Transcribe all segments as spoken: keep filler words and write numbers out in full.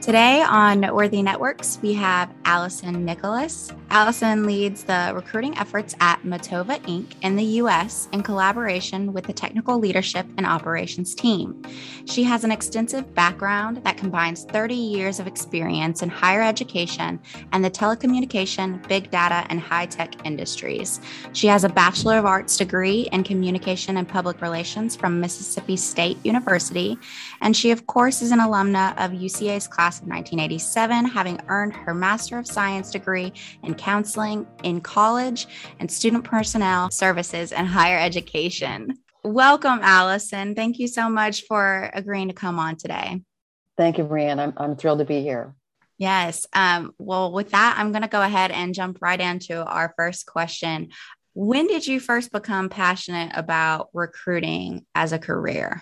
Today on Noteworthy Networks, we have Allison Nicholas. Allison leads the recruiting efforts at Matova Incorporated in the U S in collaboration with the technical leadership and operations team. She has an extensive background that combines thirty years of experience in higher education and the telecommunication, big data, and high-tech industries. She has a Bachelor of Arts degree in Communication and Public Relations from Mississippi State University, and she, of course, is an alumna of U C A's class of nineteen eighty-seven, having earned her Master of Science degree in counseling in college and student personnel services and higher education. Welcome, Allison. Thank you so much for agreeing to come on today. Thank you, Brianne. I'm, I'm thrilled to be here. Yes. Um, well, with that, I'm going to go ahead and jump right into our first question. When did you first become passionate about recruiting as a career?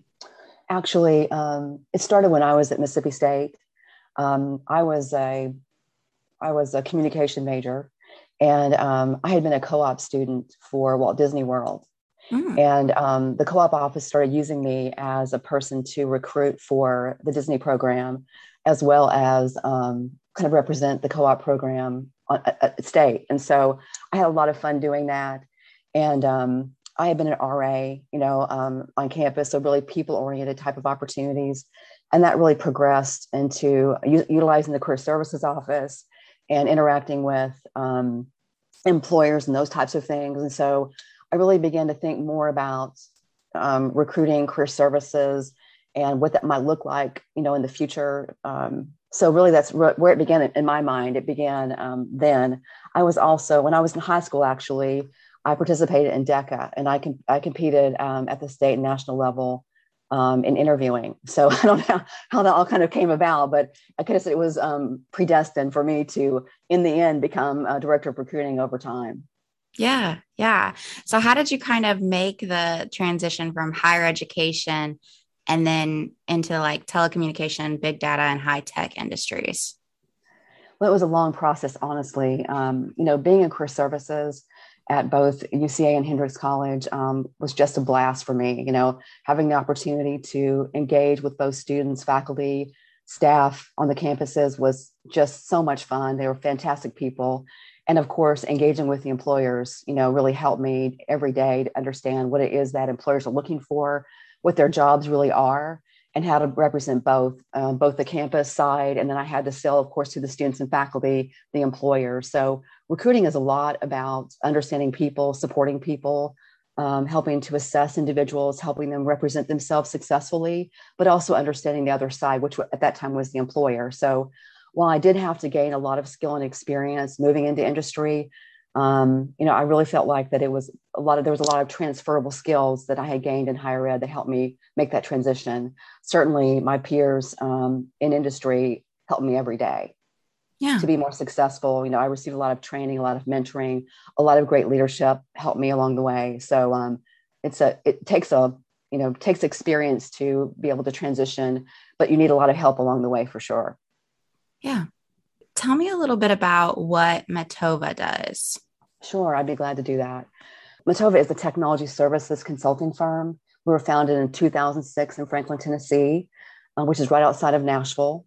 Actually, um, it started when I was at Mississippi State. Um, I was a I was a communication major, and um, I had been a co-op student for Walt Disney World. Mm. And um, the co-op office started using me as a person to recruit for the Disney program, as well as um, kind of represent the co-op program on, at, at state. And so I had a lot of fun doing that. And um, I had been an R A, you know, um, on campus, so really people-oriented type of opportunities. And that really progressed into u- utilizing the career services office and interacting with um, employers and those types of things. And so I really began to think more about um, recruiting, career services, and what that might look like, you know, in the future. Um, so really that's re- where it began in my mind. It began um, then. I was also, when I was in high school, actually, I participated in DECA, and I can I competed um, at the state and national level um, in interviewing. So I don't know how that all kind of came about, but I guess it was um, predestined for me to, in the end, become a director of recruiting over time. Yeah, yeah. So how did you kind of make the transition from higher education and then into like telecommunication, big data, and high tech industries? Well, it was a long process, honestly. Um, you know, being in career services at both U C A and Hendrix College um, was just a blast for me. You know, having the opportunity to engage with both students, faculty, staff on the campuses was just so much fun. They were fantastic people. And of course, engaging with the employers, you know, really helped me every day to understand what it is that employers are looking for, what their jobs really are, and how to represent both, um, both the campus side. And then I had to sell, of course, to the students and faculty, the employers. So recruiting is a lot about understanding people, supporting people, um, helping to assess individuals, helping them represent themselves successfully, but also understanding the other side, which at that time was the employer. So while I did have to gain a lot of skill and experience moving into industry, Um, you know, I really felt like that it was a lot of, there was a lot of transferable skills that I had gained in higher ed that helped me make that transition. Certainly my peers um, in industry helped me every day yeah. to be more successful. You know, I received a lot of training, a lot of mentoring, a lot of great leadership helped me along the way. So um, it's a, it takes a, you know, takes experience to be able to transition, but you need a lot of help along the way for sure. Yeah. Tell me a little bit about what Matova does. Sure, I'd be glad to do that. Matova is a technology services consulting firm. We were founded in two thousand six in Franklin, Tennessee, uh, which is right outside of Nashville.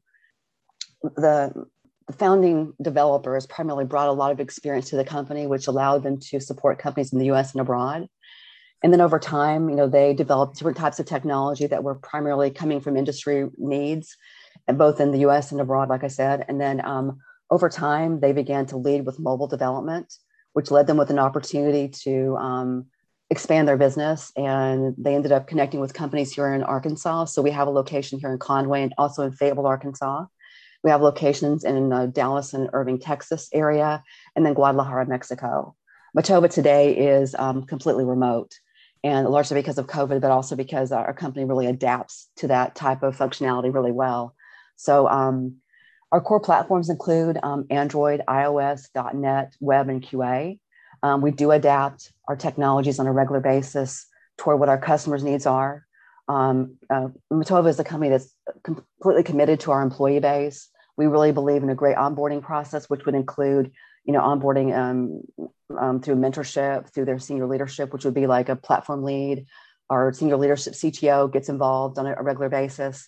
The, the founding developers primarily brought a lot of experience to the company, which allowed them to support companies in the U S and abroad. And then over time, you know, they developed different types of technology that were primarily coming from industry needs, and both in the U S and abroad, like I said. And then um, over time, they began to lead with mobile development, which led them with an opportunity to um, expand their business. And they ended up connecting with companies here in Arkansas. So we have a location here in Conway and also in Fayetteville, Arkansas. We have locations in the Dallas and Irving, Texas area, and then Guadalajara, Mexico. Matova today is um, completely remote, and largely because of COVID, but also because our company really adapts to that type of functionality really well. So um, our core platforms include um, Android, iOS, dot net, web, and Q A. Um, we do adapt our technologies on a regular basis toward what our customers' needs are. Um, uh, Matova is a company that's completely committed to our employee base. We really believe in a great onboarding process, which would include, you know, onboarding um, um, through mentorship, through their senior leadership, which would be like a platform lead. Our senior leadership C T O gets involved on a regular basis.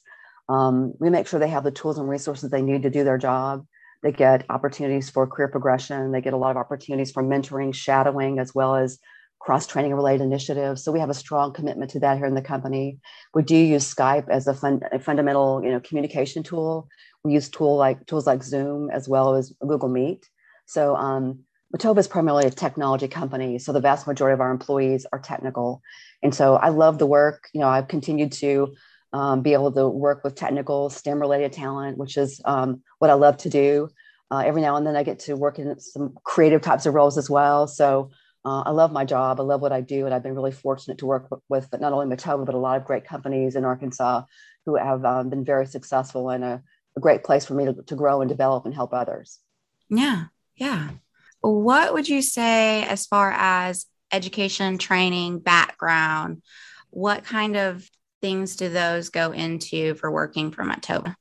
Um, we make sure they have the tools and resources they need to do their job. They get opportunities for career progression. They get a lot of opportunities for mentoring, shadowing, as well as cross-training related initiatives. So we have a strong commitment to that here in the company. We do use Skype as a, fun, a fundamental, you know, communication tool. We use tool like tools like Zoom as well as Google Meet. So um, Motova is primarily a technology company. So the vast majority of our employees are technical. And so I love the work. You know, I've continued to um, be able to work with technical STEM related talent, which is um, what I love to do. Uh, every now and then I get to work in some creative types of roles as well. So Uh, I love my job. I love what I do. And I've been really fortunate to work with, with not only Motova, but a lot of great companies in Arkansas who have um, been very successful and a, a great place for me to, to grow and develop and help others. Yeah. Yeah. What would you say as far as education, training, background? What kind of things do those go into for working for Motova?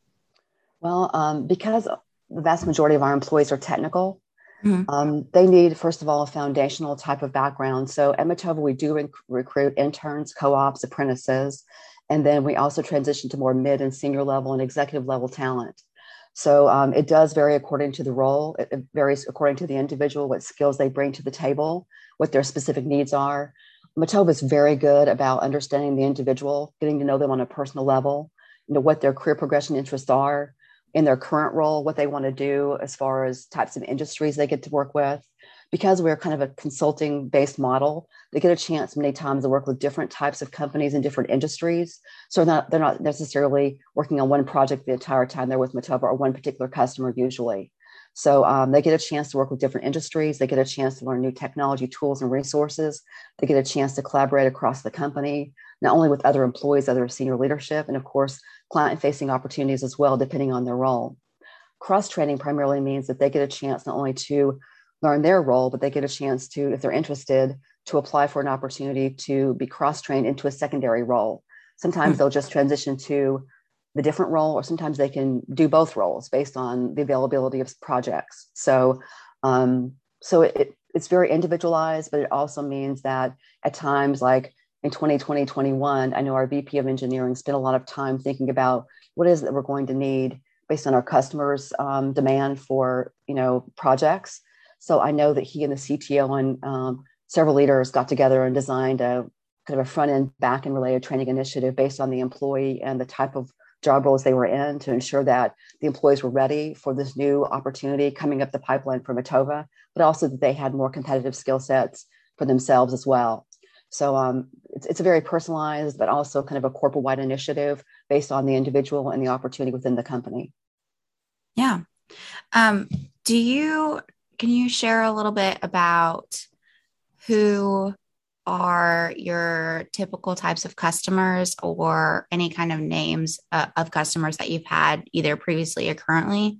Well, um, because the vast majority of our employees are technical, Mm-hmm. Um, they need, first of all, a foundational type of background. So at Motova, we do rec- recruit interns, co-ops, apprentices, and then we also transition to more mid and senior level and executive level talent. So um, it does vary according to the role. It, it varies according to the individual, what skills they bring to the table, what their specific needs are. Motova is very good about understanding the individual, getting to know them on a personal level, you know, what their career progression interests are, in their current role, what they want to do as far as types of industries they get to work with. Because we're kind of a consulting based model, they get a chance many times to work with different types of companies in different industries. So they're not, they're not necessarily working on one project the entire time they're with Motova or one particular customer usually. So um, they get a chance to work with different industries. They get a chance to learn new technology tools and resources. They get a chance to collaborate across the company, not only with other employees, other senior leadership, and of course, client-facing opportunities as well, depending on their role. Cross-training primarily means that they get a chance not only to learn their role, but they get a chance to, if they're interested, to apply for an opportunity to be cross-trained into a secondary role. Sometimes Hmm. they'll just transition to the different role, or sometimes they can do both roles based on the availability of projects. So, um, so it, it's very individualized, but it also means that at times, like in twenty twenty, twenty-one, I know our V P of engineering spent a lot of time thinking about what is it that we're going to need based on our customers' um, demand for, you know, projects. So I know that he and the C T O and um, several leaders got together and designed a kind of a front end, back end related training initiative based on the employee and the type of job roles they were in to ensure that the employees were ready for this new opportunity coming up the pipeline for Motova, but also that they had more competitive skill sets for themselves as well. So um, it's, it's a very personalized, but also kind of a corporate wide initiative based on the individual and the opportunity within the company. Yeah. Um, do you, can you share a little bit about who are your typical types of customers or any kind of names uh, of customers that you've had either previously or currently?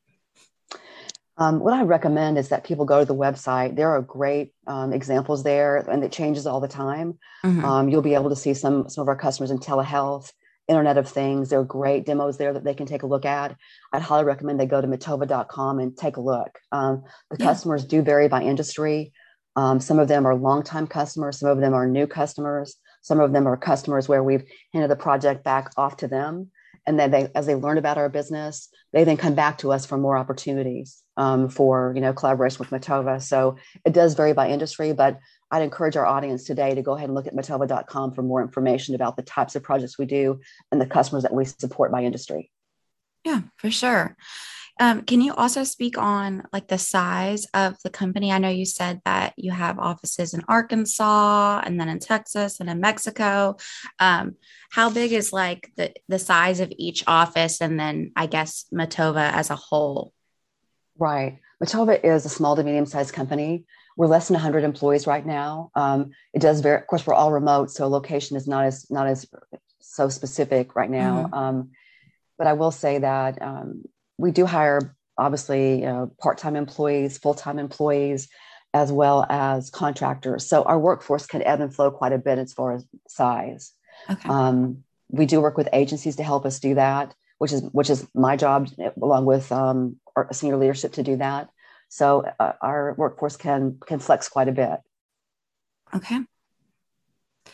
Um, what I recommend is that people go to the website. There are great um, examples there, and it changes all the time. Mm-hmm. Um, you'll be able to see some some of our customers in telehealth, Internet of Things. There are great demos there that they can take a look at. I'd highly recommend they go to motova dot com and take a look. Um, the Yeah. customers do vary by industry. Um, some of them are longtime customers. Some of them are new customers. Some of them are customers where we've handed the project back off to them. And then they, as they learn about our business, they then come back to us for more opportunities um, for, you know, collaboration with Motova. So it does vary by industry, but I'd encourage our audience today to go ahead and look at motova dot com for more information about the types of projects we do and the customers that we support by industry. Yeah, for sure. Um, can you also speak on like the size of the company? I know you said that you have offices in Arkansas and then in Texas and in Mexico. Um, how big is like the, the size of each office and then I guess Motova as a whole? Right. Motova is a small to medium sized company. We're less than one hundred employees right now. Um, it does vary. Of course, we're all remote, so location is not as not as so specific right now. Mm-hmm. Um, but I will say that um, we do hire obviously uh, part-time employees, full-time employees, as well as contractors. So our workforce can ebb and flow quite a bit as far as size. Okay. Um, we do work with agencies to help us do that, which is which is my job, along with um, our senior leadership, to do that. So uh, our workforce can can flex quite a bit. Okay.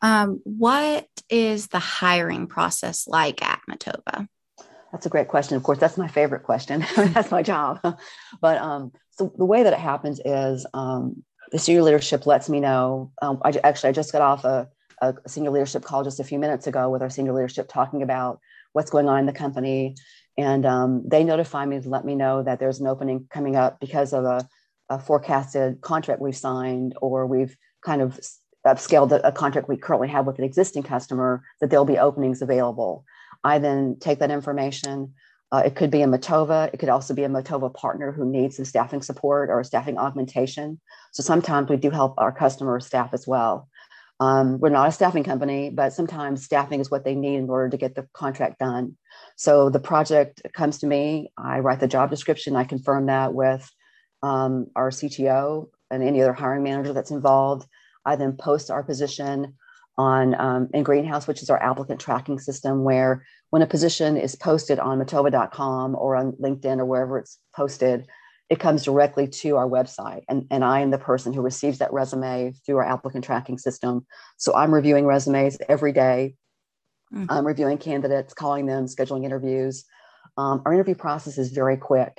Um, what is the hiring process like at Matova? That's a great question. Of course, that's my favorite question. That's my job. But um, so the way that it happens is um, the senior leadership lets me know. Um, I actually I just got off a, a senior leadership call just a few minutes ago with our senior leadership talking about what's going on in the company, and um, they notify me to let me know that there's an opening coming up because of a, a forecasted contract we've signed, or we've kind of upscaled a, a contract we currently have with an existing customer, that there'll be openings available. I then take that information. Uh, it could be a Matova. It could also be a Matova partner who needs some staffing support or staffing augmentation. So sometimes we do help our customer staff as well. Um, we're not a staffing company, but sometimes staffing is what they need in order to get the contract done. So the project comes to me. I write the job description. I confirm that with um, our C T O and any other hiring manager that's involved. I then post our position on um, in Greenhouse, which is our applicant tracking system, where when a position is posted on matova dot com or on LinkedIn or wherever it's posted, it comes directly to our website. And, and I am the person who receives that resume through our applicant tracking system. So I'm reviewing resumes every day. Mm. I'm reviewing candidates, calling them, scheduling interviews. Um, our interview process is very quick.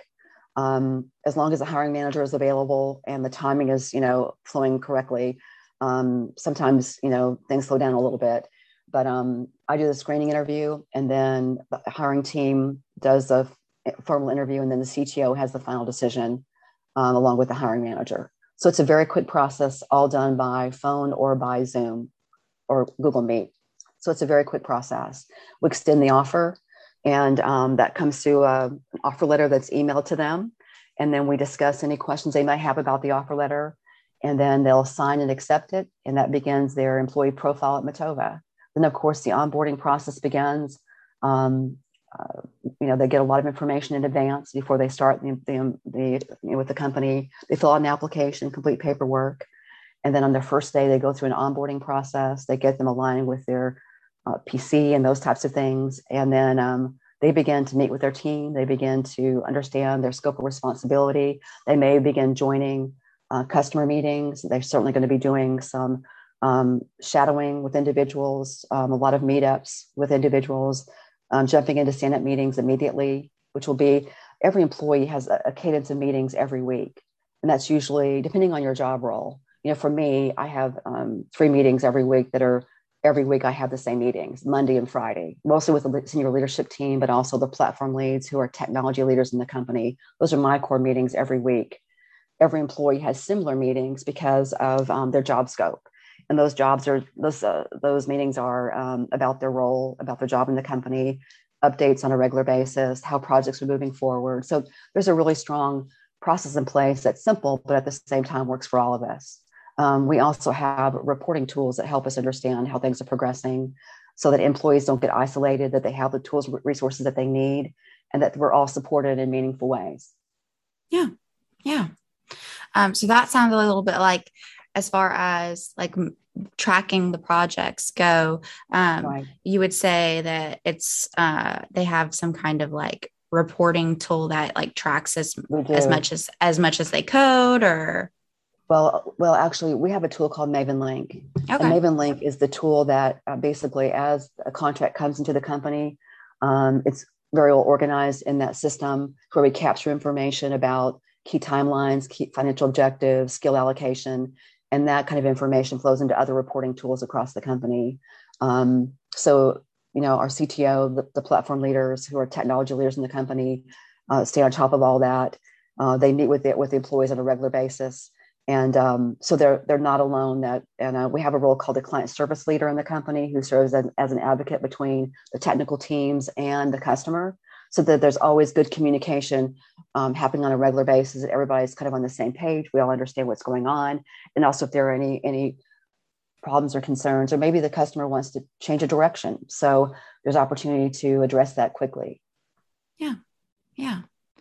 Um, as long as the hiring manager is available and the timing is, you know, flowing correctly. Um, sometimes, you know, things slow down a little bit, but um, I do the screening interview, and then the hiring team does a formal interview, and then the C T O has the final decision um, along with the hiring manager. So it's a very quick process, all done by phone or by Zoom or Google Meet. So it's a very quick process. We extend the offer, and um, that comes through a, an offer letter that's emailed to them. And then we discuss any questions they might have about the offer letter. And then they'll sign and accept it. And that begins their employee profile at Matova. Then, of course, the onboarding process begins. Um, uh, you know, they get a lot of information in advance before they start the, the, the, you know, with the company. They fill out an application, complete paperwork. And then on their first day, they go through an onboarding process. They get them aligned with their uh, P C and those types of things. And then um, they begin to meet with their team. They begin to understand their scope of responsibility. They may begin joining Uh, customer meetings. They're certainly going to be doing some um, shadowing with individuals, um, a lot of meetups with individuals, um, jumping into stand-up meetings immediately, which will be, every employee has a, a cadence of meetings every week. And that's usually, depending on your job role. You know, for me, I have um, three meetings every week that are, every week I have the same meetings, Monday and Friday, mostly with the senior leadership team, but also the platform leads who are technology leaders in the company. Those are my core meetings every week. Every employee has similar meetings because of um, their job scope. And those jobs are, those, uh, those meetings are um, about their role, about their job in the company, updates on a regular basis, how projects are moving forward. So there's a really strong process in place that's simple, but at the same time works for all of us. Um, we also have reporting tools that help us understand how things are progressing so that employees don't get isolated, that they have the tools, resources that they need, and that we're all supported in meaningful ways. Yeah. Yeah. Um, so that sounds a little bit like, as far as like m- tracking the projects go, um, right. You would say that it's, uh, they have some kind of like reporting tool that like tracks as, as much as, as much as they code, or. Well, well, actually we have a tool called Maven Link. Okay. And Maven Link is the tool that uh, basically as a contract comes into the company, um, it's very well organized in that system where we capture information about key timelines, key financial objectives, skill allocation, and that kind of information flows into other reporting tools across the company. Um, so, you know, our C T O, the, the platform leaders who are technology leaders in the company, uh, stay on top of all that. Uh, they meet with it with the employees on a regular basis, and um, so they're they're not alone. That and uh, we have a role called the client service leader in the company who serves as, as an advocate between the technical teams and the customer, so that there's always good communication um, happening on a regular basis, that everybody's kind of on the same page. We all understand what's going on. And also if there are any, any problems or concerns, or maybe the customer wants to change a direction. So there's opportunity to address that quickly. Yeah. Yeah.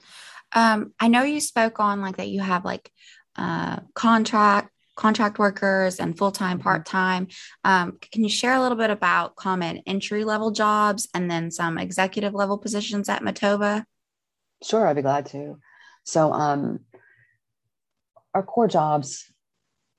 Um, I know you spoke on like that you have like uh, contract contract workers and full-time, part-time. Um, can you share a little bit about common entry-level jobs and then some executive level positions at Matova? Sure, I'd be glad to. So um, our core jobs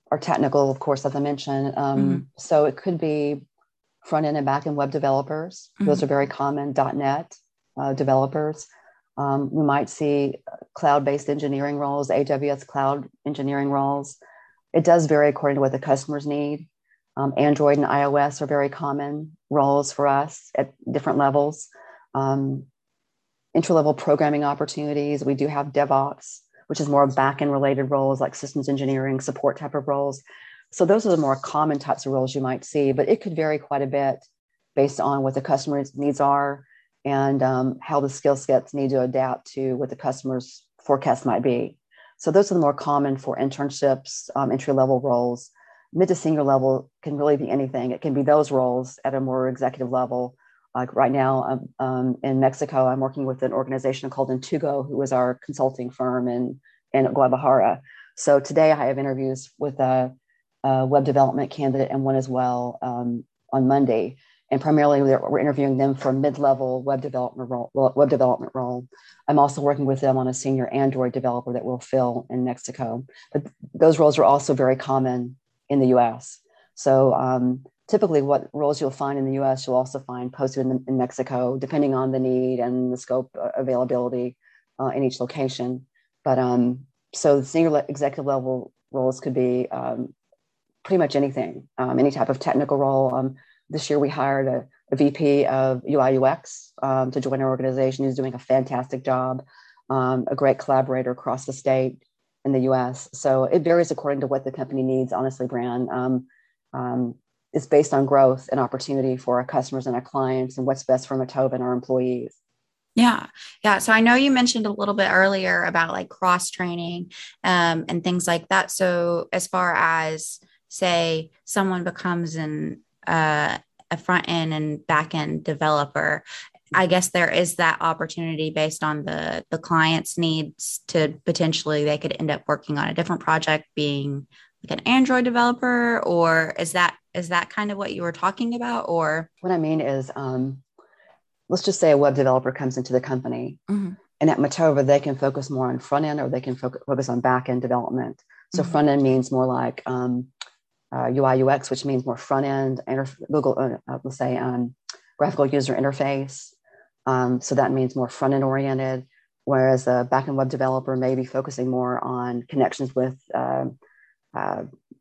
are technical, of course, as I mentioned. Um, Mm-hmm. so it could be front end and back end web developers. Mm-hmm. Those are very common. .NET uh, developers. Um, we might see cloud-based engineering roles, A W S cloud engineering roles. It does vary according to what the customers need. Um, Android and iOS are very common roles for us at different levels. Um, entry-level programming opportunities. We do have DevOps, which is more back-end related roles like systems engineering, support type of roles. So those are the more common types of roles you might see, but it could vary quite a bit based on what the customer's needs are and um, how the skill sets need to adapt to what the customer's forecast might be. So those are the more common for internships, um, entry-level roles. Mid to senior level can really be anything. It can be those roles at a more executive level. Like right now um, um, in Mexico, I'm working with an organization called Intugo, who is our consulting firm in, in Guadalajara. So today I have interviews with a, a web development candidate and one as well um, on Monday. And primarily we're interviewing them for a mid-level web development role, web development role. I'm also working with them on a senior Android developer that we'll fill in Mexico. But those roles are also very common in the U S. So um, typically what roles you'll find in the U S, you'll also find posted in, in Mexico, depending on the need and the scope uh, availability uh, in each location. But um, so the senior executive level roles could be um, pretty much anything, um, any type of technical role. Um, this year we hired a, a V P of U I U X um, to join our organization. He's doing a fantastic job, um, a great collaborator across the state in the U S. So it varies according to what the company needs, honestly, Bran. Um, um, it's based on growth and opportunity for our customers and our clients and what's best for Matova and our employees. Yeah. Yeah. So I know you mentioned a little bit earlier about like cross training um, and things like that. So as far as say someone becomes an uh, a front end and back end developer, I guess there is that opportunity based on the the client's needs to potentially they could end up working on a different project being like an Android developer, or is that is that kind of what you were talking about? Or what I mean is, um, let's just say a web developer comes into the company, mm-hmm. and at Matova they can focus more on front end or they can focus, focus on back end development. So mm-hmm. front end means more like um, uh, U I U X, which means more front end. Inter- Google, uh, let's say um, graphical user interface. Um, so that means more front end oriented, whereas a back end web developer may be focusing more on connections with uh, uh,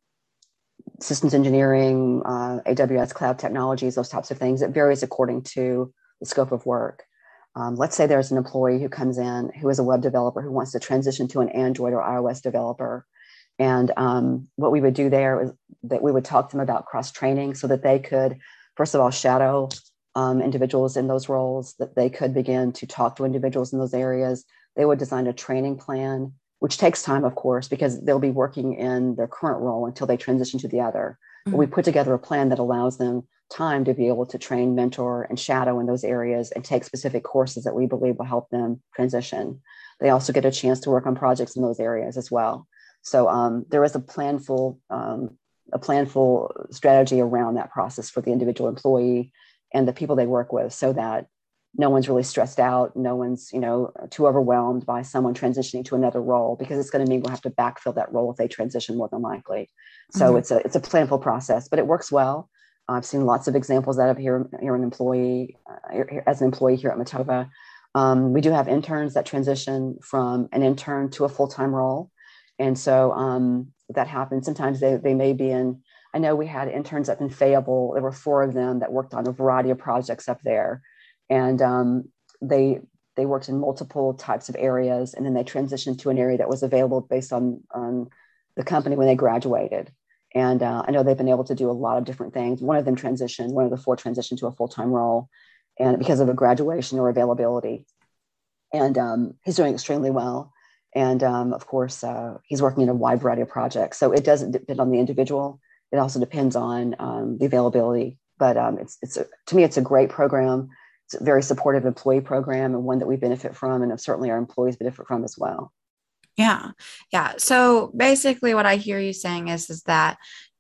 systems engineering, uh, A W S cloud technologies, those types of things. It varies according to the scope of work. Um, let's say there's an employee who comes in who is a web developer who wants to transition to an Android or iOS developer. And um, what we would do there is that we would talk to them about cross training so that they could, first of all, shadow um, individuals in those roles, that they could begin to talk to individuals in those areas. They would design a training plan, which takes time, of course, because they'll be working in their current role until they transition to the other. Mm-hmm. But we put together a plan that allows them time to be able to train, mentor, and shadow in those areas and take specific courses that we believe will help them transition. They also get a chance to work on projects in those areas as well. So um, there is a planful, um, a planful strategy around that process for the individual employee and the people they work with, so that no one's really stressed out. No one's, you know, too overwhelmed by someone transitioning to another role, because it's going to mean we'll have to backfill that role if they transition, more than likely. So mm-hmm. it's a it's a planful process, but it works well. I've seen lots of examples that of here, here an employee, uh, as an employee here at Matova. Um, we do have interns that transition from an intern to a full-time role. And so um, that happens. Sometimes they, they may be in, I know we had interns up in Fayable. There were four of them that worked on a variety of projects up there. And um, they they worked in multiple types of areas. And then they transitioned to an area that was available based on, on the company when they graduated. And uh, I know they've been able to do a lot of different things. One of them transitioned, one of the four transitioned to a full-time role, and because of a graduation or availability. And um, he's doing extremely well. And um, of course, uh, he's working in a wide variety of projects. So it doesn't depend on the individual. It also depends on um, the availability. But um, it's it's a, to me, it's a great program. It's a very supportive employee program, and one that we benefit from, and certainly our employees benefit from as well. Yeah. Yeah. So basically what I hear you saying is, is that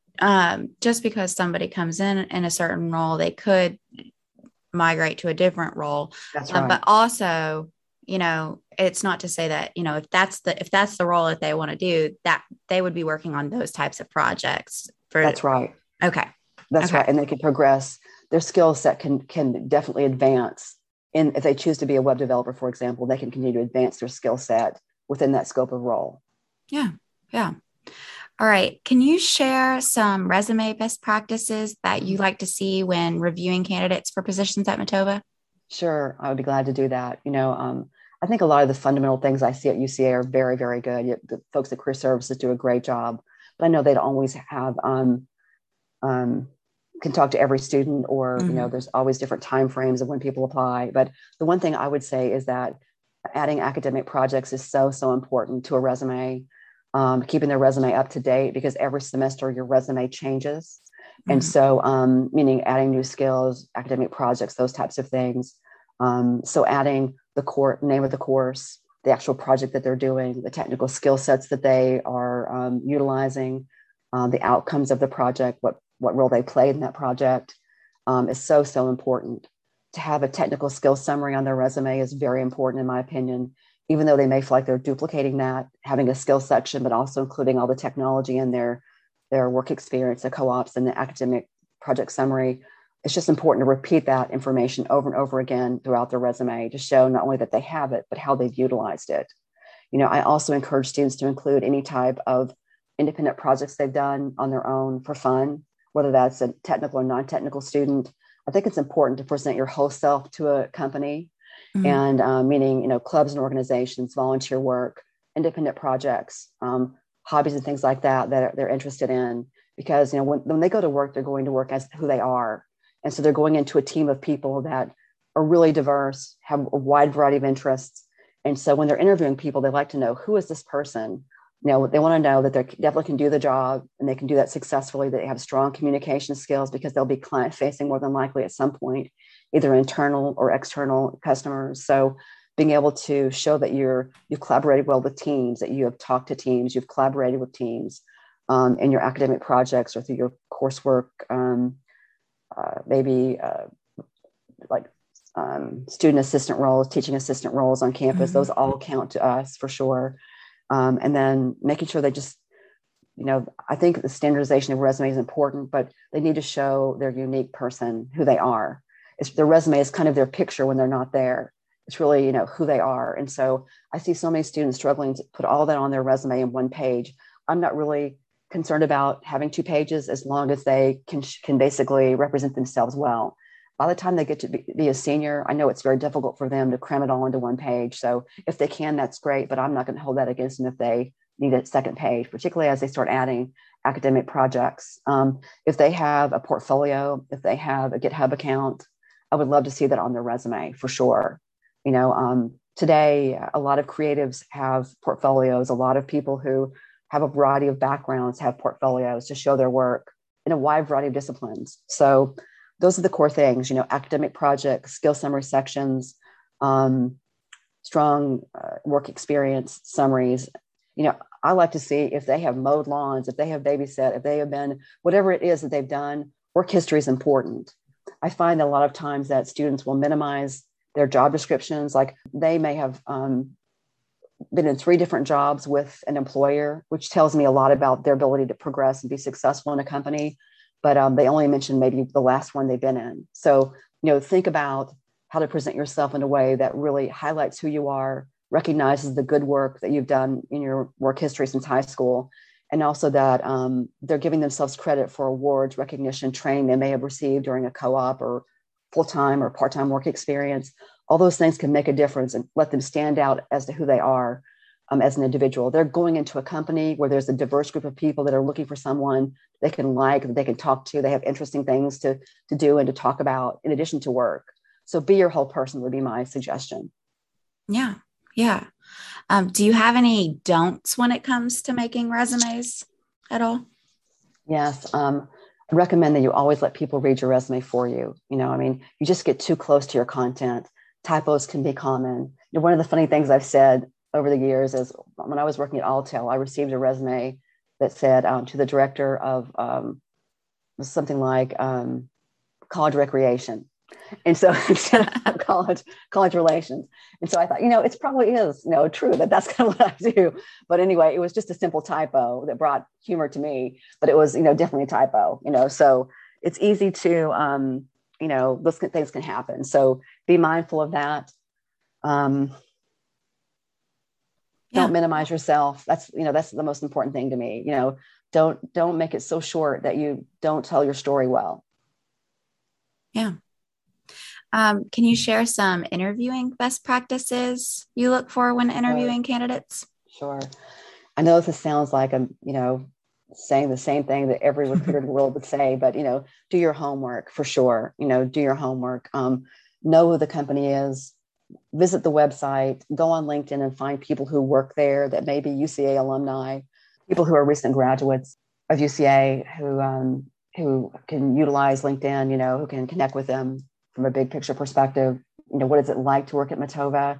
um, just because somebody comes in in a certain role, they could migrate to a different role. That's right. Uh, but also, you know, it's not to say that, you know, if that's the, if that's the role that they want to do, that they would be working on those types of projects for. That's right. Okay. That's okay. right. And they can progress. Their skill set can, can definitely advance. And if they choose to be a web developer, for example, they can continue to advance their skill set within that scope of role. Yeah. Yeah. All right. Can you share some resume best practices that you like to see when reviewing candidates for positions at Matova? Sure. I would be glad to do that. You know, um, I think a lot of the fundamental things I see at U C A are very, very good. You, the folks at Career Services do a great job, but I know they don't always have, um, um, can talk to every student, or, mm-hmm. you know, there's always different time frames of when people apply. But the one thing I would say is that adding academic projects is so, so important to a resume. Um, keeping their resume up to date, because every semester your resume changes. Mm-hmm. And so, um, meaning adding new skills, academic projects, those types of things. Um, so adding the core name of the course, the actual project that they're doing, the technical skill sets that they are um, utilizing, um, the outcomes of the project, what, what role they played in that project um, is so, so important. To have a technical skill summary on their resume is very important, in my opinion. Even though they may feel like they're duplicating that, having a skill section, but also including all the technology in their, their work experience, the co-ops and the academic project summary, it's just important to repeat that information over and over again throughout their resume to show not only that they have it, but how they've utilized it. You know, I also encourage students to include any type of independent projects they've done on their own for fun, whether that's a technical or non-technical student. I think it's important to present your whole self to a company. Mm-hmm. And um, meaning, you know, clubs and organizations, volunteer work, independent projects, um, hobbies and things like that, that they're interested in. Because, you know, when, when they go to work, they're going to work as who they are. And so they're going into a team of people that are really diverse, have a wide variety of interests. And so when they're interviewing people, they like to know, who is this person? You know, they want to know that they definitely can do the job, and they can do that successfully, that they have strong communication skills, because they'll be client facing more than likely at some point, either internal or external customers. So being able to show that you're, you've collaborated well with teams, that you have talked to teams, you've collaborated with teams um, in your academic projects or through your coursework, um, uh, maybe uh, like um, student assistant roles, teaching assistant roles on campus, mm-hmm. those all count to us for sure. Um, and then making sure they just, you know, I think the standardization of resume is important, but they need to show their unique person, who they are. It's, their resume is kind of their picture when they're not there. It's really, you know, who they are. And so I see so many students struggling to put all that on their resume in one page. I'm not really concerned about having two pages as long as they can, can basically represent themselves well. By the time they get to be, be a senior, I know it's very difficult for them to cram it all into one page. So if they can, that's great, but I'm not going to hold that against them if they need a second page, particularly as they start adding academic projects. Um, if they have a portfolio, if they have a GitHub account, I would love to see that on their resume for sure. You know, um, today, a lot of creatives have portfolios. A lot of people who have a variety of backgrounds have portfolios to show their work in a wide variety of disciplines. So those are the core things, you know, academic projects, skill summary sections, um, strong uh, work experience summaries. You know, I like to see if they have mowed lawns, if they have babysat, if they have been, whatever it is that they've done, work history is important. I find that a lot of times that students will minimize their job descriptions. Like they may have um, been in three different jobs with an employer, which tells me a lot about their ability to progress and be successful in a company. But um, they only mentioned maybe the last one they've been in. So, you know, think about how to present yourself in a way that really highlights who you are, recognizes the good work that you've done in your work history since high school, and also that um, they're giving themselves credit for awards, recognition, training they may have received during a co-op or full-time or part-time work experience. All those things can make a difference and let them stand out as to who they are um, as an individual. They're going into a company where there's a diverse group of people that are looking for someone they can like, that they can talk to. They have interesting things to, to do and to talk about in addition to work. So be your whole person would be my suggestion. Yeah. Yeah. Um, do you have any don'ts when it comes to making resumes at all? Yes. Um, I recommend that you always let people read your resume for you. You know, I mean, you just get too close to your content. Typos can be common. You know, one of the funny things I've said over the years is when I was working at Altel, I received a resume that said um, to the director of um, something like um, college recreation. And so instead of college, college relations. And so I thought, you know, it probably is, you know, true that that's kind of what I do. But anyway, it was just a simple typo that brought humor to me, but it was, you know, definitely a typo, you know, so it's easy to, um, you know, those things can happen. So be mindful of that. Um, yeah. Don't minimize yourself. That's, you know, that's the most important thing to me. You know, don't, don't make it so short that you don't tell your story well. Yeah. Um, can you share some interviewing best practices you look for when interviewing sure. candidates? Sure. I know this sounds like I'm, you know, saying the same thing that every recruiter in the world would say, but, you know, do your homework for sure. You know, do your homework. Um, know who the company is. Visit the website. Go on LinkedIn and find people who work there that may be U C A alumni, people who are recent graduates of U C A who um, who can utilize LinkedIn. You know, who can connect with them from a big picture perspective. You know, what is it like to work at Matova?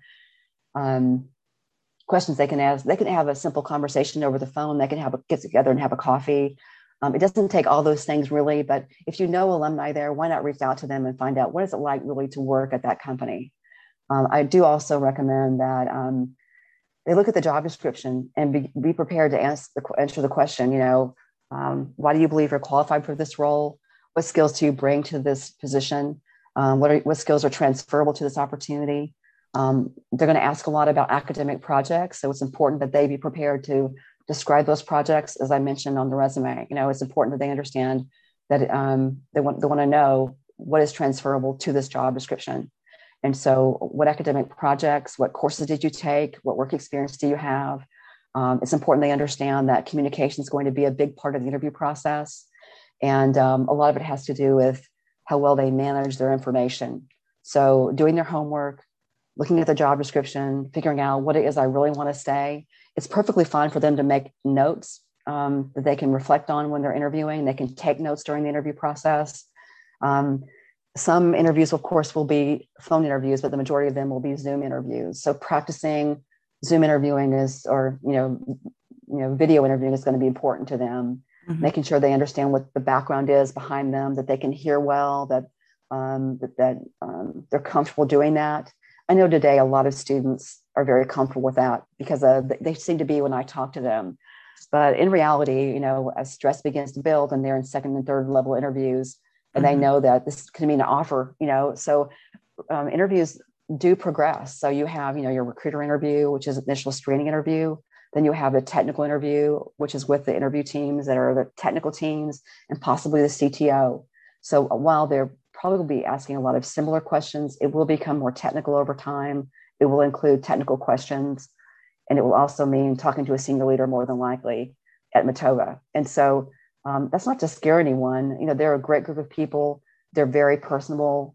Um, questions they can ask. They can have a simple conversation over the phone. They can have a, get together and have a coffee. Um, it doesn't take all those things really, but if you know alumni there, why not reach out to them and find out what is it like really to work at that company? Um, I do also recommend that um, they look at the job description and be, be prepared to ask the, answer the question, you know, um, why do you believe you're qualified for this role? What skills do you bring to this position? Um, what, are, what skills are transferable to this opportunity? Um, they're going to ask a lot about academic projects. So it's important that they be prepared to describe those projects, as I mentioned on the resume. You know, it's important that they understand that um, they want, they want to know what is transferable to this job description. And so what academic projects, what courses did you take? What work experience do you have? Um, it's important they understand that communication is going to be a big part of the interview process. And um, a lot of it has to do with how well they manage their information. So doing their homework, looking at the job description, figuring out what it is I really want to say. It's perfectly fine for them to make notes um, that they can reflect on when they're interviewing. They can take notes during the interview process. Um, Some interviews, of course, will be phone interviews, but the majority of them will be Zoom interviews. So practicing Zoom interviewing is, or, you know, you know, video interviewing is going to be important to them, mm-hmm. making sure they understand what the background is behind them, that they can hear well, that, um, that, that um, they're comfortable doing that. I know today a lot of students are very comfortable with that because uh, they seem to be when I talk to them. But in reality, you know, as stress begins to build and they're in second and third level interviews, and mm-hmm. they know that this could mean an offer, you know, so um, interviews do progress. So you have, you know, your recruiter interview, which is initial screening interview. Then you have the technical interview, which is with the interview teams that are the technical teams and possibly the C T O. So while they're probably be asking a lot of similar questions, it will become more technical over time. It will include technical questions, and it will also mean talking to a senior leader more than likely at Matova. And so Um, that's not to scare anyone. You know, they're a great group of people. They're very personable.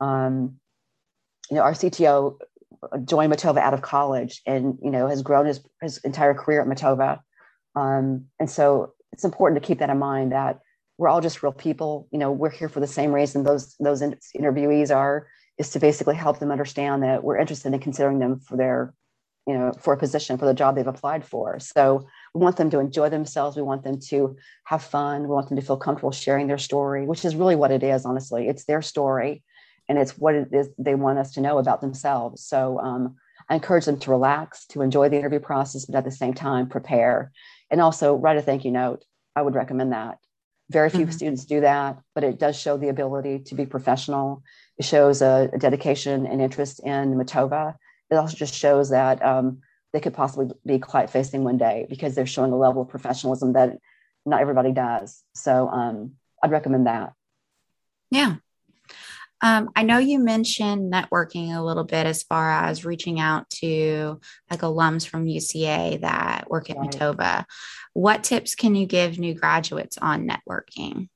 Um, you know, our C T O joined Matova out of college and, you know, has grown his, his entire career at Matova. Um, and so it's important to keep that in mind that we're all just real people. You know, we're here for the same reason those, those interviewees are, is to basically help them understand that we're interested in considering them for their, you know, for a position, for the job they've applied for. So we want them to enjoy themselves. We want them to have fun. We want them to feel comfortable sharing their story, which is really what it is, honestly. It's their story, and it's what it is they want us to know about themselves. So um, I encourage them to relax, to enjoy the interview process, but at the same time, prepare. And also write a thank you note. I would recommend that. Very few mm-hmm. students do that, but it does show the ability to be professional. It shows a, a dedication and interest in Matova. It also just shows that um, they could possibly be client facing one day because they're showing a level of professionalism that not everybody does. So um, I'd recommend that. Yeah. Um, I know you mentioned networking a little bit as far as reaching out to like alums from U C A that work at right. Matova. What tips can you give new graduates on networking?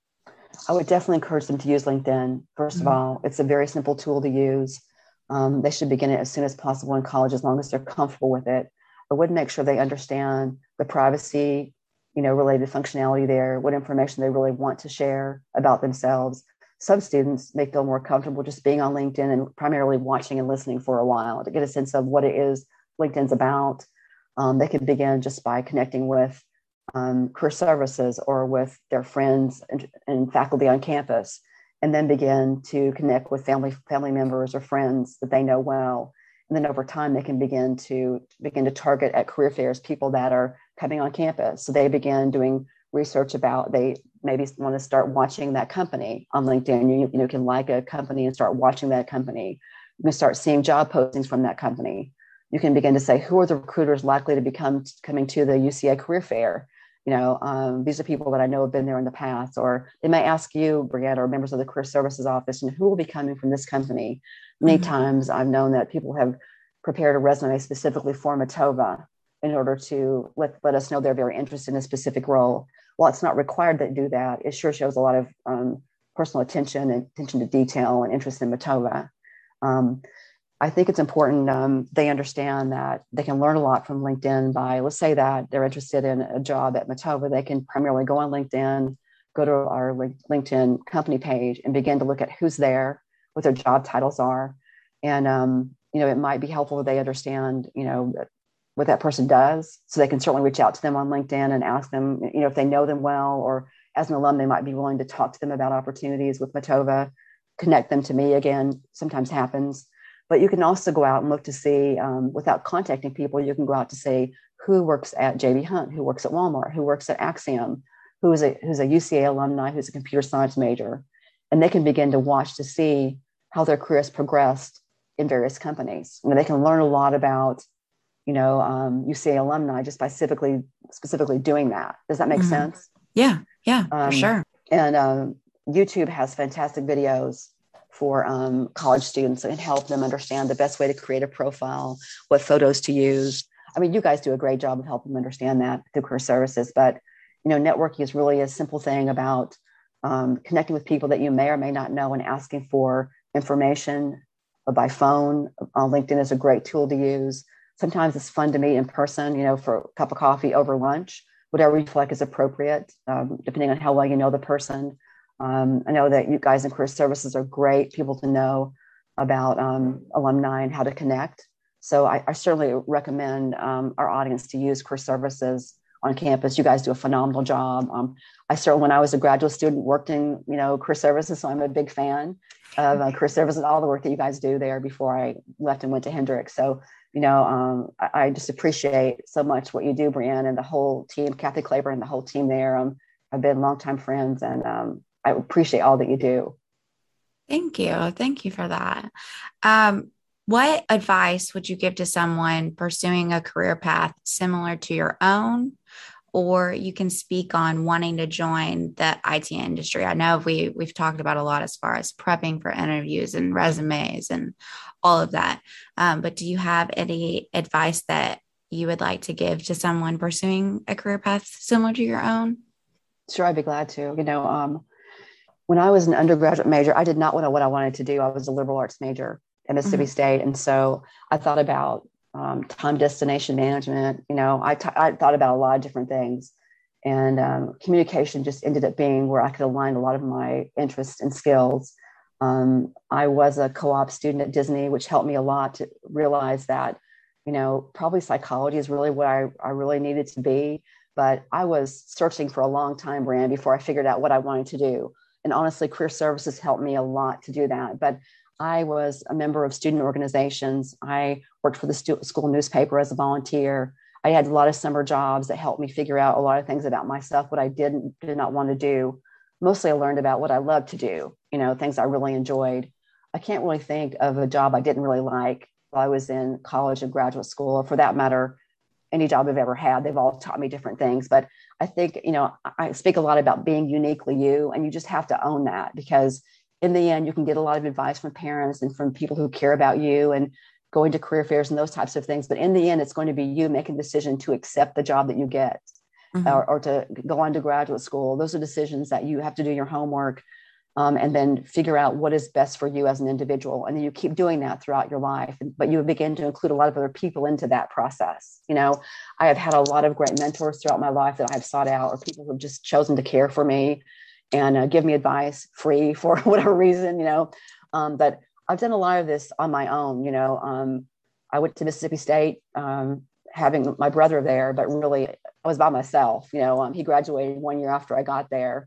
I would definitely encourage them to use LinkedIn. First mm-hmm. of all, it's a very simple tool to use. Um, they should begin it as soon as possible in college, as long as they're comfortable with it. I would make sure they understand the privacy, you know, related functionality there, what information they really want to share about themselves. Some students may feel more comfortable just being on LinkedIn and primarily watching and listening for a while to get a sense of what it is LinkedIn's about. Um, they can begin just by connecting with um, career services or with their friends and, and faculty on campus and then begin to connect with family family members or friends that they know well. And then over time, they can begin to begin to target at career fairs people that are coming on campus. So they begin doing research about, they maybe want to start watching that company on LinkedIn. You, you know, can like a company and start watching that company. You can start seeing job postings from that company. You can begin to say, who are the recruiters likely to become coming to the U C A career fair? You know, um, these are people that I know have been there in the past. Or they may ask you, Brianna, or members of the career services office, and who will be coming from this company? Many mm-hmm. times I've known that people have prepared a resume specifically for Matova in order to let, let us know they're very interested in a specific role. While it's not required that do that, it sure shows a lot of um, personal attention and attention to detail and interest in Matova. Um, I think it's important um, they understand that they can learn a lot from LinkedIn by, let's say that they're interested in a job at Matova. They can primarily go on LinkedIn, go to our LinkedIn company page and begin to look at who's there, what their job titles are. And, um, you know, it might be helpful if they understand, you know, what that person does. So they can certainly reach out to them on LinkedIn and ask them, you know, if they know them well, or as an alum, they might be willing to talk to them about opportunities with Matova, connect them to me again, sometimes happens. But you can also go out and look to see, um, without contacting people, you can go out to see who works at J B Hunt, who works at Walmart, who works at Axiom, who is a, who's a U C A alumni, who's a computer science major. And they can begin to watch to see how their career has progressed in various companies. I mean, they can learn a lot about, you know, um, U C A alumni just by specifically, specifically doing that. Does that make mm-hmm. sense? Yeah, yeah, um, for sure. And um, YouTube has fantastic videos for um, college students and help them understand the best way to create a profile, what photos to use. I mean, you guys do a great job of helping them understand that through career services, but, you know, networking is really a simple thing about um, connecting with people that you may or may not know and asking for information by phone. Uh, LinkedIn is a great tool to use. Sometimes it's fun to meet in person, you know, for a cup of coffee over lunch, whatever you feel like is appropriate, um, depending on how well you know the person. Um, I know that you guys in career services are great people to know about um, alumni and how to connect. So I, I certainly recommend um, our audience to use career services on campus. You guys do a phenomenal job. Um, I certainly, when I was a graduate student, worked in, you know, career services, so I'm a big fan of uh, career services, all the work that you guys do there before I left and went to Hendrix. So, you know, um, I, I just appreciate so much what you do, Brianne, and the whole team, Kathy Claiborne and the whole team there. Um, I've been longtime friends, and um, I appreciate all that you do. Thank you. Thank you for that. Um, what advice would you give to someone pursuing a career path similar to your own? Or you can speak on wanting to join the I T industry. I know we, we've talked about a lot as far as prepping for interviews and resumes and all of that. Um, but do you have any advice that you would like to give to someone pursuing a career path similar to your own? Sure, I'd be glad to. You know, um, when I was an undergraduate major, I did not know what I wanted to do. I was a liberal arts major at Mississippi mm-hmm. State. And so I thought about um, time destination management. You know, I, t- I thought about a lot of different things. And um, communication just ended up being where I could align a lot of my interests and skills. Um, I was a co-op student at Disney, which helped me a lot to realize that, you know, probably psychology is really what I, I really needed to be. But I was searching for a long time, Brand, before I figured out what I wanted to do. And honestly, career services helped me a lot to do that. But I was a member of student organizations. I worked for the stu- school newspaper as a volunteer. I had a lot of summer jobs that helped me figure out a lot of things about myself, what I didn't did not want to do. Mostly I learned about what I loved to do, you know, things I really enjoyed. I can't really think of a job I didn't really like while I was in college and graduate school, or for that matter, any job I've ever had. They've all taught me different things. But I think, you know, I speak a lot about being uniquely you, and you just have to own that, because in the end, you can get a lot of advice from parents and from people who care about you and going to career fairs and those types of things. But in the end, it's going to be you making the decision to accept the job that you get mm-hmm. or, or to go on to graduate school. Those are decisions that you have to do your homework um, and then figure out what is best for you as an individual. And then you keep doing that throughout your life. But you begin to include a lot of other people into that process. You know, I have had a lot of great mentors throughout my life that I've sought out, or people who have just chosen to care for me and uh, give me advice free for whatever reason, you know. Um, but I've done a lot of this on my own, you know. Um, I went to Mississippi State um, having my brother there, but really I was by myself, you know. Um, he graduated one year after I got there.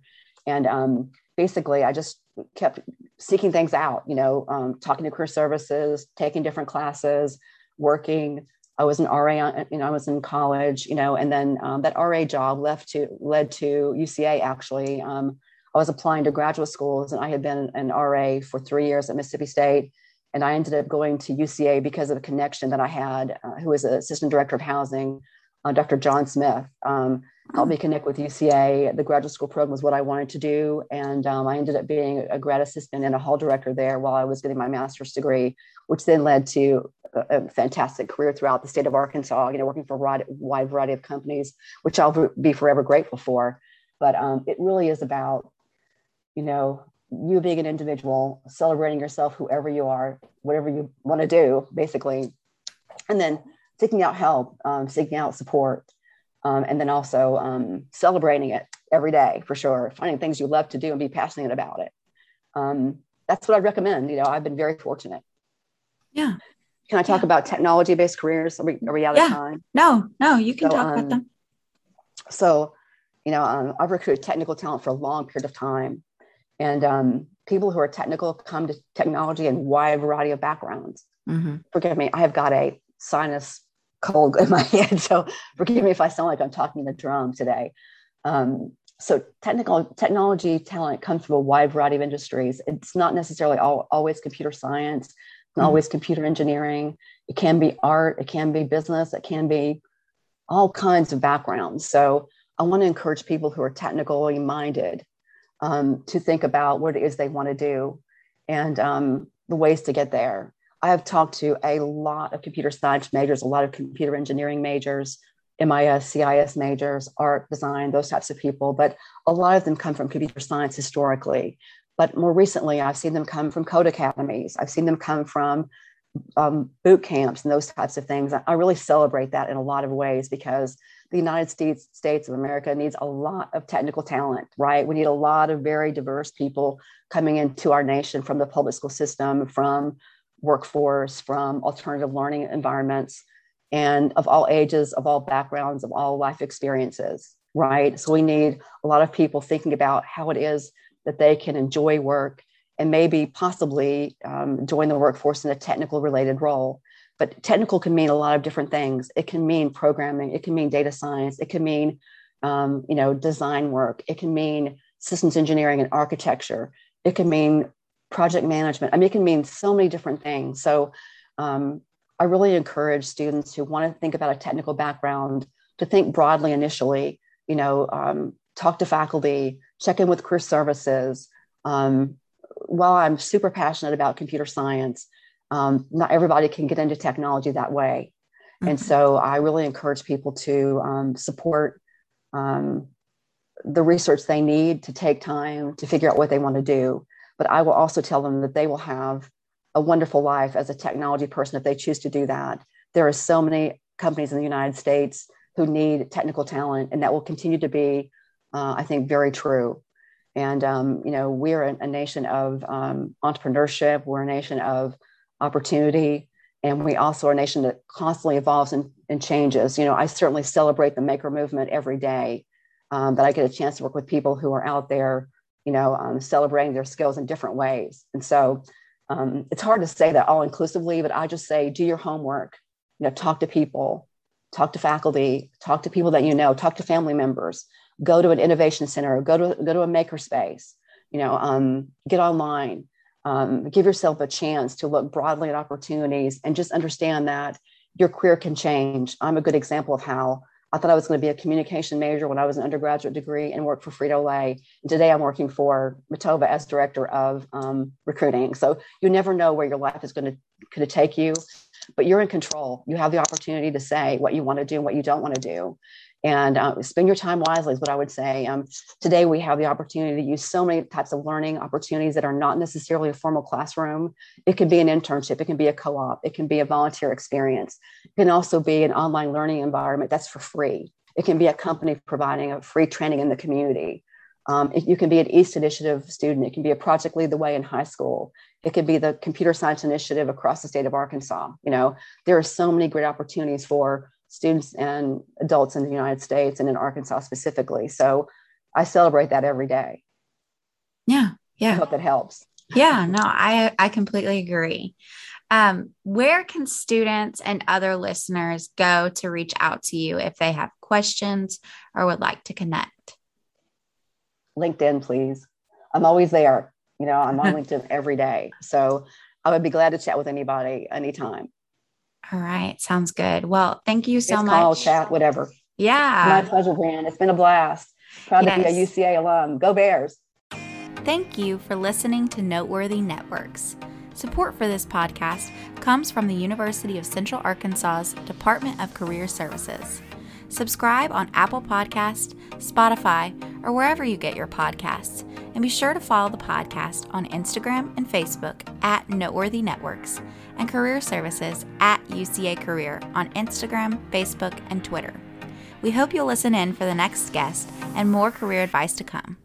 And um, basically, I just kept seeking things out, you know, um, talking to career services, taking different classes, working. I was an R A, you know, I was in college, you know, and then um, that R A job left to led to U C A. Actually, um, I was applying to graduate schools, and I had been an R A for three years at Mississippi State, and I ended up going to U C A because of a connection that I had, uh, who was an assistant director of housing, uh, Doctor John Smith. Um, helped me connect with U C A. The graduate school program was what I wanted to do, and um, I ended up being a grad assistant and a hall director there while I was getting my master's degree, which then led to a fantastic career throughout the state of Arkansas, you know, working for a wide, wide variety of companies, which I'll be forever grateful for. But um, it really is about, you know, you being an individual, celebrating yourself, whoever you are, whatever you want to do, basically, and then seeking out help, um, seeking out support, um, and then also um, celebrating it every day, for sure, finding things you love to do and be passionate about it. Um, that's what I recommend. You know, I've been very fortunate. Yeah. Can I talk yeah. about technology-based careers? Are we, are we out yeah. of time? No, no, you can so, talk um, about them. So, you know, um, I've recruited technical talent for a long period of time. And um, people who are technical come to technology in a wide variety of backgrounds. Mm-hmm. Forgive me, I have got a sinus cold in my head. So forgive me if I sound like I'm talking the drum today. Um, so technical technology talent comes from a wide variety of industries. It's not necessarily all, always computer science. Always computer engineering. It can be art, it can be business, it can be all kinds of backgrounds. So I want to encourage people who are technically minded um, to think about what it is they want to do and um, the ways to get there. I have talked to a lot of computer science majors, a lot of computer engineering majors, M I S, C I S majors, art, design, those types of people, but a lot of them come from computer science historically. But more recently, I've seen them come from code academies. I've seen them come from um, boot camps and those types of things. I really celebrate that in a lot of ways because the United States, States of America needs a lot of technical talent, right? We need a lot of very diverse people coming into our nation from the public school system, from workforce, from alternative learning environments, and of all ages, of all backgrounds, of all life experiences, right? So we need a lot of people thinking about how it is that they can enjoy work and maybe possibly um, join the workforce in a technical related role. But technical can mean a lot of different things. It can mean programming. It can mean data science. It can mean, um, you know, design work. It can mean systems engineering and architecture. It can mean project management. I mean, it can mean so many different things. So um, I really encourage students who want to think about a technical background to think broadly initially, you know, um, talk to faculty, check in with career services. Um, while I'm super passionate about computer science, um, not everybody can get into technology that way. Mm-hmm. And so I really encourage people to um, support um, the research they need to take time to figure out what they want to do. But I will also tell them that they will have a wonderful life as a technology person if they choose to do that. There are so many companies in the United States who need technical talent, and that will continue to be, uh, I think, very true. And, um, you know, we're a, a nation of um, entrepreneurship. We're a nation of opportunity. And we also are a nation that constantly evolves and, and changes. You know, I certainly celebrate the maker movement every day, um, that I get a chance to work with people who are out there, you know, um, celebrating their skills in different ways. And so um, it's hard to say that all inclusively, but I just say, do your homework, you know, talk to people, talk to faculty, talk to people that you know, talk to family members. Go to an innovation center, go to go to a makerspace, you know, um, get online, um, give yourself a chance to look broadly at opportunities and just understand that your career can change. I'm a good example of how I thought I was going to be a communication major when I was an undergraduate degree and worked for Frito-Lay. And today I'm working for Matova as director of um, recruiting. So you never know where your life is going to, going to take you, but you're in control. You have the opportunity to say what you want to do and what you don't want to do. And uh, spend your time wisely is what I would say. Um, today, we have the opportunity to use so many types of learning opportunities that are not necessarily a formal classroom. It can be an internship. It can be a co-op. It can be a volunteer experience. It can also be an online learning environment that's for free. It can be a company providing a free training in the community. Um, it, you can be an East Initiative student. It can be a Project Lead the Way in high school. It could be the Computer Science Initiative across the state of Arkansas. You know, there are so many great opportunities for students and adults in the United States and in Arkansas specifically. So I celebrate that every day. Yeah. Yeah. I hope that helps. Yeah, no, I, I completely agree. Um, where can students and other listeners go to reach out to you if they have questions or would like to connect? LinkedIn, please. I'm always there. You know, I'm on LinkedIn every day. So I would be glad to chat with anybody anytime. All right. Sounds good. Well, thank you so it's much. Call, chat, whatever. Yeah. My pleasure, Brian. It's been a blast. Proud yes. to be a U C A alum. Go Bears. Thank you for listening to Noteworthy Networks. Support for this podcast comes from the University of Central Arkansas's Department of Career Services. Subscribe on Apple Podcasts, Spotify, or wherever you get your podcasts. And be sure to follow the podcast on Instagram and Facebook at Noteworthy Networks and Career Services at U C A Career on Instagram, Facebook, and Twitter. We hope you'll listen in for the next guest and more career advice to come.